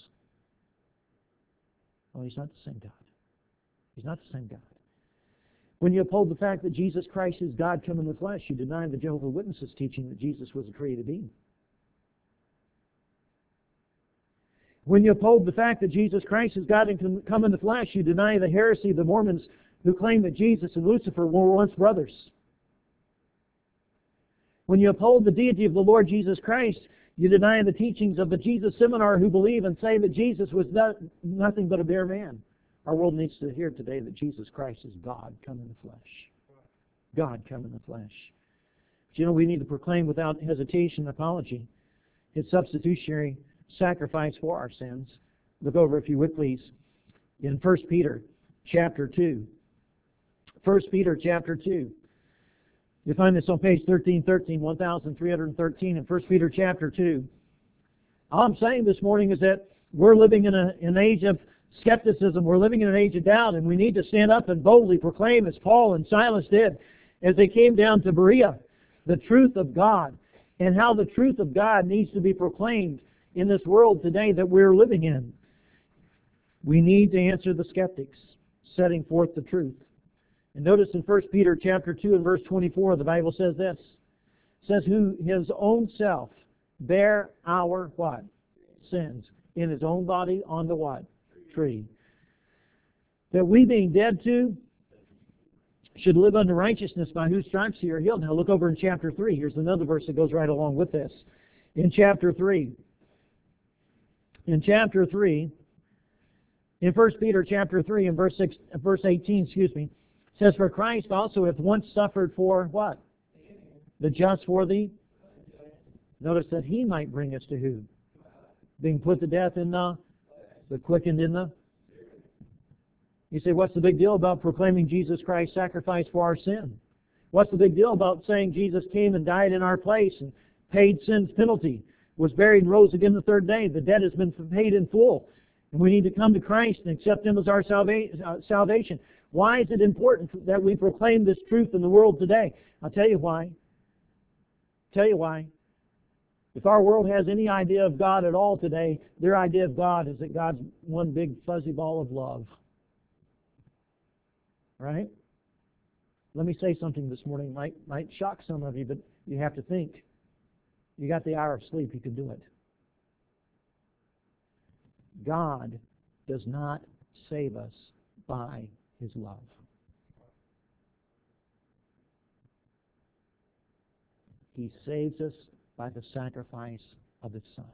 Oh, He's not the same God. He's not the same God. When you uphold the fact that Jesus Christ is God come in the flesh, you deny the Jehovah's Witnesses' teaching that Jesus was a created being. When you uphold the fact that Jesus Christ is God and come in the flesh, you deny the heresy of the Mormons who claim that Jesus and Lucifer were once brothers. When you uphold the deity of the Lord Jesus Christ, you deny the teachings of the Jesus Seminar who believe and say that Jesus was not, nothing but a bare man. Our world needs to hear today that Jesus Christ is God come in the flesh. God come in the flesh. But you know, we need to proclaim without hesitation and apology His substitutionary sacrifice for our sins. Look over, if you would please, in First Peter chapter two. First Peter chapter two. You find this on page thirteen thirteen, one thousand three hundred thirteen in First Peter chapter two. All I'm saying this morning is that we're living in a, an age of skepticism. We're living in an age of doubt, and we need to stand up and boldly proclaim, as Paul and Silas did, as they came down to Berea, the truth of God, and how the truth of God needs to be proclaimed in this world today that we're living in. We need to answer the skeptics, setting forth the truth. And notice in First Peter chapter two and verse twenty-four, the Bible says this. It says, who His own self bare our what? Sins. In His own body on the what? Tree. That we being dead to should live unto righteousness, by whose stripes ye are healed. Now look over in chapter three. Here's another verse that goes right along with this. In chapter three. In chapter three, in First Peter chapter three and verse six, verse eighteen, excuse me, it says, for Christ also hath once suffered for what? The just for the. Notice that He might bring us to who? Being put to death in the, the quickened in the. You say, what's the big deal about proclaiming Jesus Christ's sacrifice for our sin? What's the big deal about saying Jesus came and died in our place and paid sin's penalty, was buried and rose again the third day. The debt has been paid in full. And we need to come to Christ and accept Him as our salva- salvation. Why is it important that we proclaim this truth in the world today? I'll tell you why. I'll tell you why. If our world has any idea of God at all today, their idea of God is that God's one big fuzzy ball of love. Right? Let me say something this morning. Might might shock some of you, but you have to think. You got the hour of sleep, you can do it. God does not save us by His love. He saves us by the sacrifice of His Son.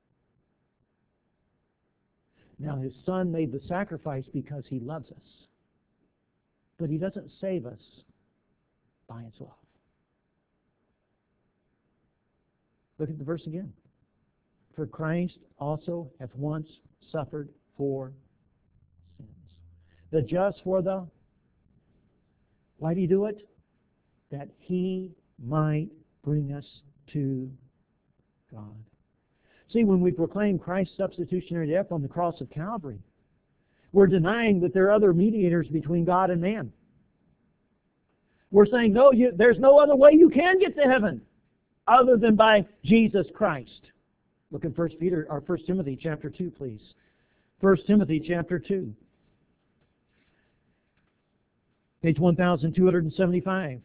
Now, His Son made the sacrifice because He loves us. But He doesn't save us by His love. Look at the verse again. For Christ also hath once suffered for sins. The just for the... Why do He do it? That He might bring us to God. See, when we proclaim Christ's substitutionary death on the cross of Calvary, we're denying that there are other mediators between God and man. We're saying, no, you, there's no other way you can get to heaven other than by Jesus Christ. Look at First Peter or First Timothy chapter two, please. First Timothy chapter two. Page one thousand two hundred seventy-five.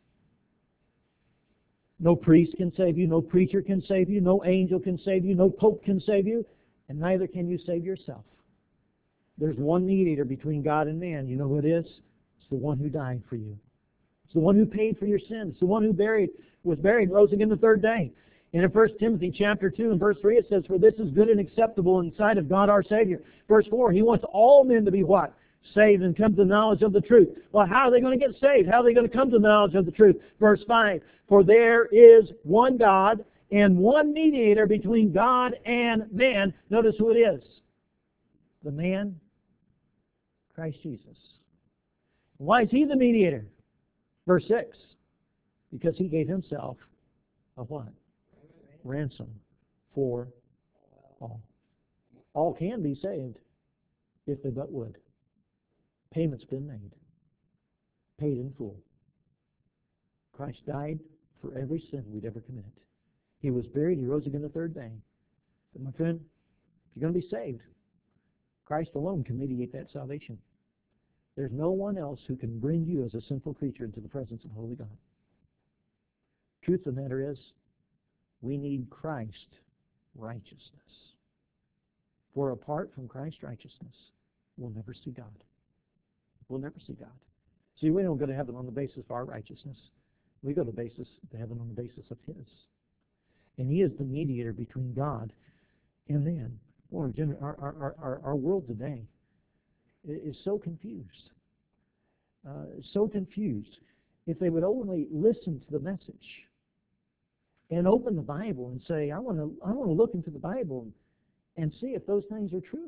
No priest can save you, no preacher can save you, no angel can save you, no pope can save you, and neither can you save yourself. There's one mediator between God and man. You know who it is? It's the one who died for you. It's the one who paid for your sins. It's the one who buried, was buried, rose again the third day. And in First Timothy chapter two and verse three it says, for this is good and acceptable in the sight of God our Savior. Verse four, He wants all men to be what? Saved and come to the knowledge of the truth. Well, how are they going to get saved? How are they going to come to the knowledge of the truth? Verse five, for there is one God and one mediator between God and man. Notice who it is. The man, Christ Jesus. Why is He the mediator? Verse six, because He gave Himself a what? Ransom for all. All can be saved if they but would. Payment's been made. Paid in full. Christ died for every sin we'd ever committed. He was buried. He rose again the third day. But my friend, if you're going to be saved, Christ alone can mediate that salvation. There's no one else who can bring you as a sinful creature into the presence of holy God. Truth of the matter is, we need Christ's righteousness. For apart from Christ's righteousness, we'll never see God. We'll never see God. See, we don't go to heaven on the basis of our righteousness. We go to basis to heaven on the basis of His. And He is the mediator between God and man. Boy, our, our, our, our world today is so confused. Uh, so confused. If they would only listen to the message and open the Bible and say, I want to I want to look into the Bible and see if those things are true.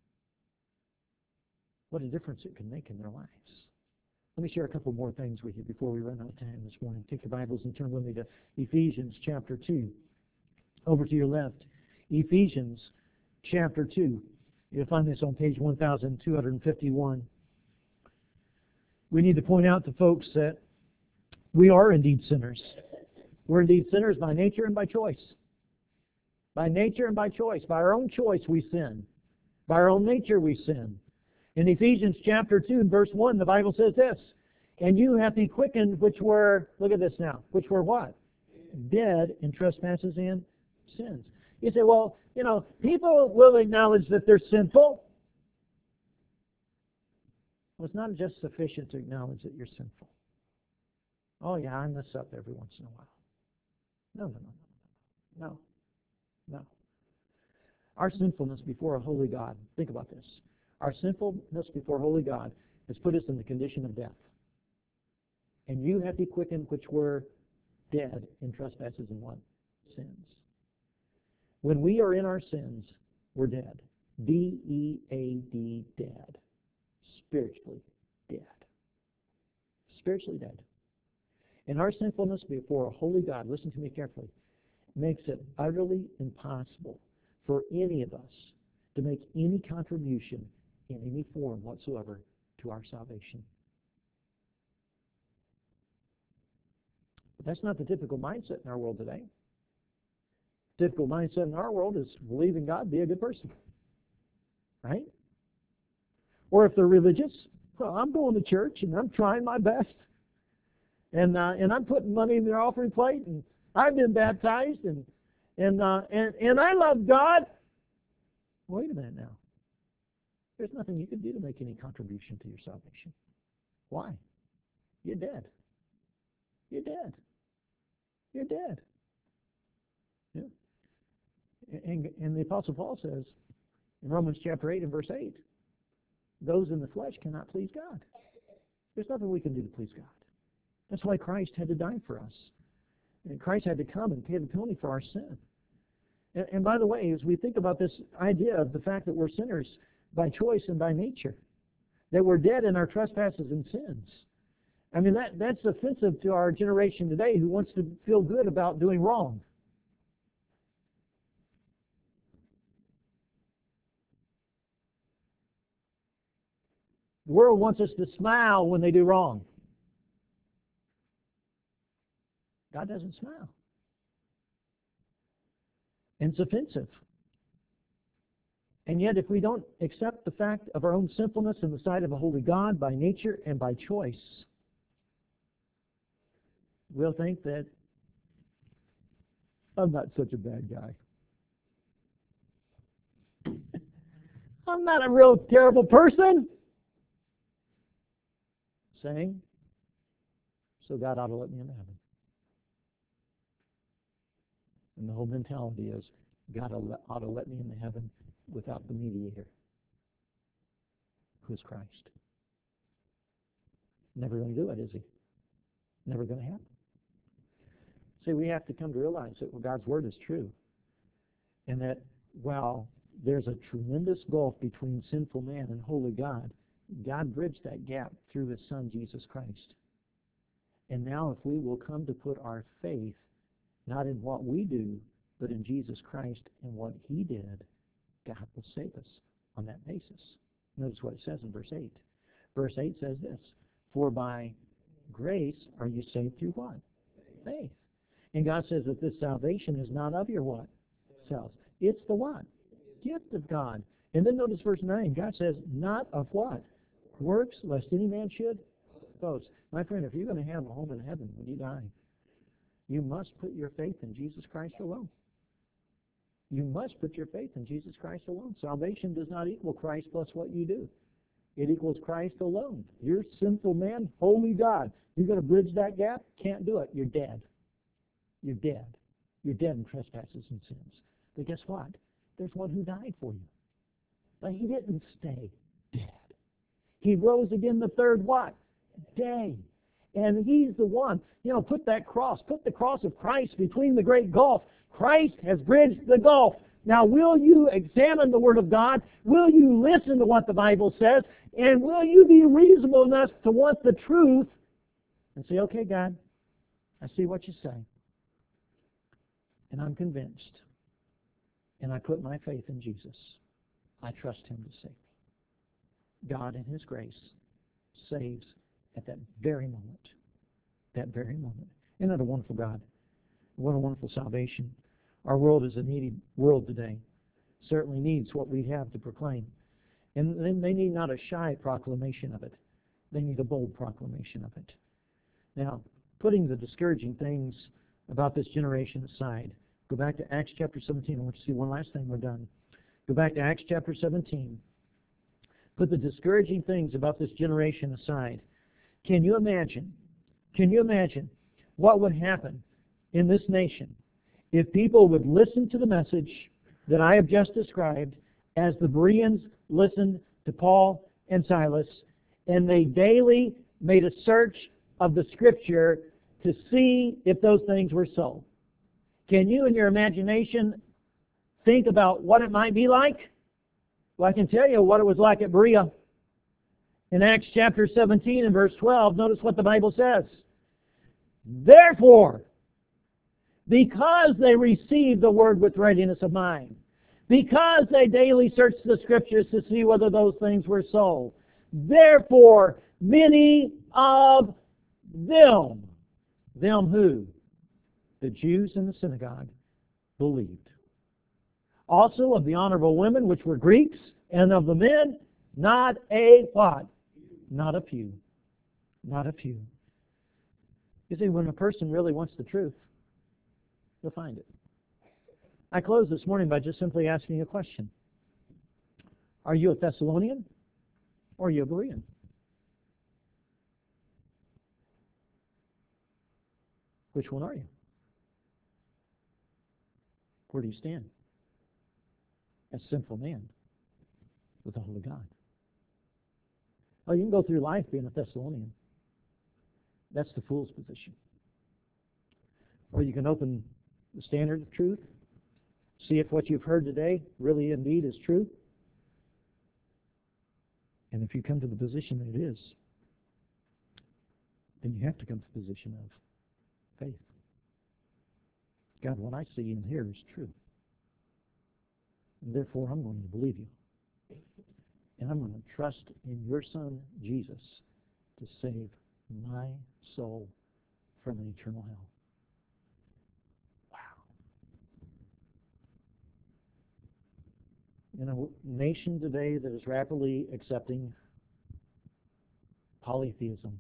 What a difference it can make in their lives. Let me share a couple more things with you before we run out of time this morning. Take your Bibles and turn with me to Ephesians chapter two. Over to your left. Ephesians chapter two. You'll find this on page one thousand two hundred fifty-one. We need to point out to folks that we are indeed sinners. We're indeed sinners by nature and by choice. By nature and by choice. By our own choice we sin. By our own nature we sin. In Ephesians chapter two and verse one, the Bible says this, and you hath He quickened which were, look at this now, which were what? Dead in trespasses and sins. You say, well, you know, people will acknowledge that they're sinful. Well, it's not just sufficient to acknowledge that you're sinful. Oh yeah, I mess up every once in a while. No, no, no, no, no. No. Our sinfulness before a holy God, think about this. Our sinfulness before holy God has put us in the condition of death. And you have He quickened which were dead in trespasses and what? Sins. When we are in our sins, we're dead. D E A D, dead. Spiritually dead. Spiritually dead. And our sinfulness before a holy God, listen to me carefully, makes it utterly impossible for any of us to make any contribution in any form whatsoever to our salvation. But that's not the typical mindset in our world today. The typical mindset in our world is believe in God, be a good person. Right? Or if they're religious, well, I'm going to church and I'm trying my best. And uh, and I'm putting money in their offering plate, and I've been baptized, and and uh, and and I love God. Wait a minute now. There's nothing you can do to make any contribution to your salvation. Why? You're dead. You're dead. You're dead. Yeah. And, and the Apostle Paul says in Romans chapter eight and verse eight, those in the flesh cannot please God. There's nothing we can do to please God. That's why Christ had to die for us. And Christ had to come and pay the penalty for our sin. And, and by the way, as we think about this idea of the fact that we're sinners by choice and by nature, that we're dead in our trespasses and sins, I mean, that, that's offensive to our generation today who wants to feel good about doing wrong. The world wants us to smile when they do wrong. God doesn't smile. And it's offensive. And yet, if we don't accept the fact of our own sinfulness in the sight of a holy God by nature and by choice, we'll think that I'm not such a bad guy. I'm not a real terrible person. Saying, so God ought to let me into heaven. And the whole mentality is, God ought to let me into heaven without the mediator, who is Christ. Never going to do it, is he? Never going to happen. See, we have to come to realize that God's Word is true. And that while there's a tremendous gulf between sinful man and holy God, God bridged that gap through His Son, Jesus Christ. And now if we will come to put our faith not in what we do, but in Jesus Christ and what He did, God will save us on that basis. Notice what it says in verse eight. Verse eight says this, for by grace are you saved through what? Faith. And God says that this salvation is not of your what? Selves. It's the what? Gift of God. And then notice verse nine. God says, not of what? Works, lest any man should boast. My friend, if you're going to have a home in heaven when you die, you must put your faith in Jesus Christ alone. You must put your faith in Jesus Christ alone. Salvation does not equal Christ plus what you do. It equals Christ alone. You're sinful man, holy God. You're going to bridge that gap? Can't do it. You're dead. You're dead. You're dead in trespasses and sins. But guess what? There's one who died for you. But He didn't stay dead. He rose again the third what? Day. And He's the one. You know, put that cross, put the cross of Christ between the great gulf. Christ has bridged the gulf. Now, will you examine the Word of God? Will you listen to what the Bible says? And will you be reasonable enough to want the truth and say, okay, God, I see what you say. And I'm convinced. And I put my faith in Jesus. I trust Him to save me. God in His grace saves at that very moment. That very moment. Isn't that a wonderful God? What a wonderful salvation. Our world is a needy world today. Certainly needs what we have to proclaim. And then they need not a shy proclamation of it. They need a bold proclamation of it. Now, putting the discouraging things about this generation aside, go back to Acts chapter seventeen. I want to see one last thing we're done. Go back to Acts chapter seventeen. Put the discouraging things about this generation aside. Can you imagine, can you imagine what would happen in this nation if people would listen to the message that I have just described as the Bereans listened to Paul and Silas, and they daily made a search of the Scripture to see if those things were so? Can you, in your imagination, think about what it might be like? Well, I can tell you what it was like at Berea. In Acts chapter seventeen and verse twelve, notice what the Bible says. Therefore, because they receive the Word with readiness of mind, because they daily search the Scriptures to see whether those things were so. Therefore, many of them, them who? The Jews in the synagogue believed. Also of the honorable women, which were Greeks, and of the men, not a what? Not a few. Not a few. You see, when a person really wants the truth, you'll find it. I close this morning by just simply asking you a question. Are you a Thessalonian or are you a Berean? Which one are you? Where do you stand? As sinful man with the Holy God. Oh, you can go through life being a Thessalonian. That's the fool's position. Or you can open the standard of truth, see if what you've heard today really indeed is true. And if you come to the position that it is, then you have to come to the position of faith. God, what I see and hear is true. And therefore, I'm going to believe you. And I'm going to trust in your Son, Jesus, to save my soul from an eternal hell. Wow. In a nation today that is rapidly accepting polytheism,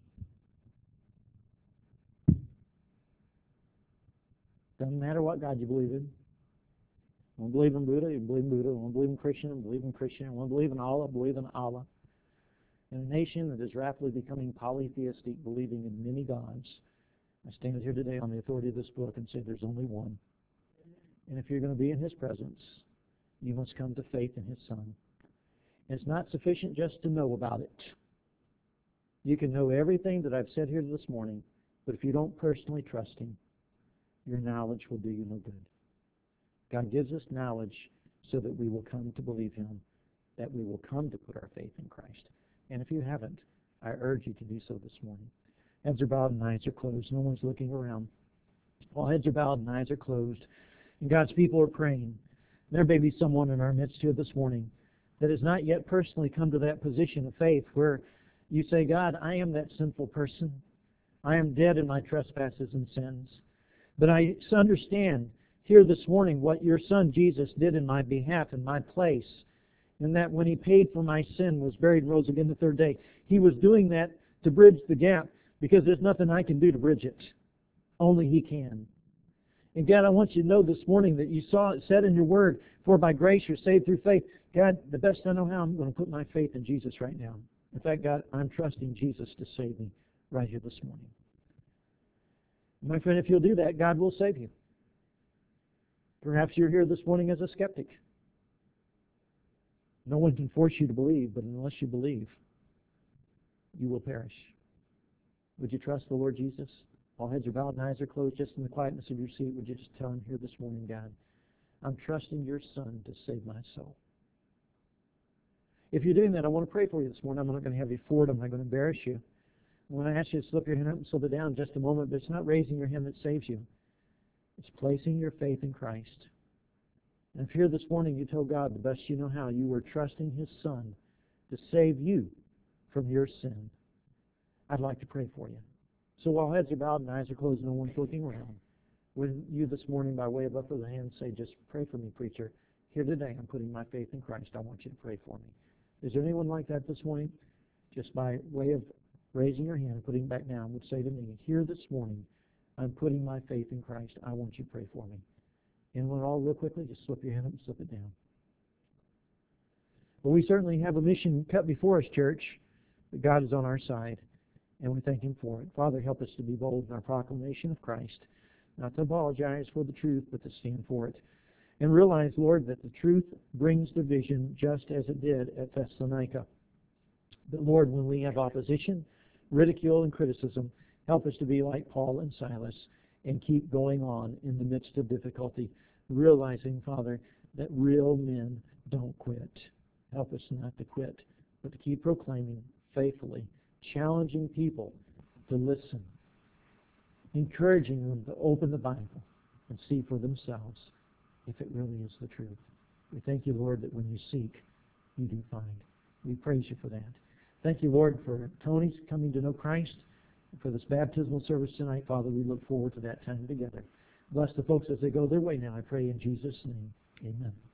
doesn't matter what God you believe in. I want to believe in Buddha, you believe in Buddha. I want to believe in Christian, I believe in Christian. I want to believe in Allah, believe in Allah. In a nation that is rapidly becoming polytheistic, believing in many gods, I stand here today on the authority of this book and say there's only one. And if you're going to be in His presence, you must come to faith in His Son. And it's not sufficient just to know about it. You can know everything that I've said here this morning, but if you don't personally trust Him, your knowledge will do you no good. God gives us knowledge so that we will come to believe Him, that we will come to put our faith in Christ. And if you haven't, I urge you to do so this morning. Heads are bowed and eyes are closed. No one's looking around. All heads are bowed and eyes are closed. And God's people are praying. There may be someone in our midst here this morning that has not yet personally come to that position of faith where you say, God, I am that sinful person. I am dead in my trespasses and sins. But I understand here this morning what your Son Jesus did in my behalf, in my place, and that when He paid for my sin, was buried and rose again the third day, He was doing that to bridge the gap, because there's nothing I can do to bridge it. Only He can. And God, I want you to know this morning that you saw it said in your word, for by grace you're saved through faith. God, the best I know how, I'm going to put my faith in Jesus right now. In fact, God, I'm trusting Jesus to save me right here this morning. My friend, if you'll do that, God will save you. Perhaps you're here this morning as a skeptic. No one can force you to believe, but unless you believe, you will perish. Would you trust the Lord Jesus? All heads are bowed and eyes are closed. Just in the quietness of your seat, would you just tell Him here this morning, God, I'm trusting your Son to save my soul. If you're doing that, I want to pray for you this morning. I'm not going to have you forward. I'm not going to embarrass you. I'm going to ask you to slip your hand up and slip it down in just a moment, but it's not raising your hand that saves you. It's placing your faith in Christ. And if here this morning you told God the best you know how, you were trusting His Son to save you from your sin, I'd like to pray for you. So while heads are bowed and eyes are closed, no one's looking around, would you this morning, by way of up of the hand, say, just pray for me, preacher. Here today, I'm putting my faith in Christ. I want you to pray for me. Is there anyone like that this morning? Just by way of raising your hand and putting it back down, would say to me, here this morning, I'm putting my faith in Christ. I want you to pray for me. Anyone all real quickly? Just slip your hand up and slip it down. Well, we certainly have a mission cut before us, church, that God is on our side, and we thank Him for it. Father, help us to be bold in our proclamation of Christ, not to apologize for the truth, but to stand for it. And realize, Lord, that the truth brings division just as it did at Thessalonica. But Lord, when we have opposition, ridicule, and criticism, help us to be like Paul and Silas and keep going on in the midst of difficulty, realizing, Father, that real men don't quit. Help us not to quit, but to keep proclaiming faithfully, challenging people to listen, encouraging them to open the Bible, and see for themselves if it really is the truth. We thank you, Lord, that when you seek, you do find. We praise you for that. Thank you, Lord, for Tony's coming to know Christ. For this baptismal service tonight, Father, we look forward to that time together. Bless the folks as they go their way now, I pray in Jesus' name. Amen.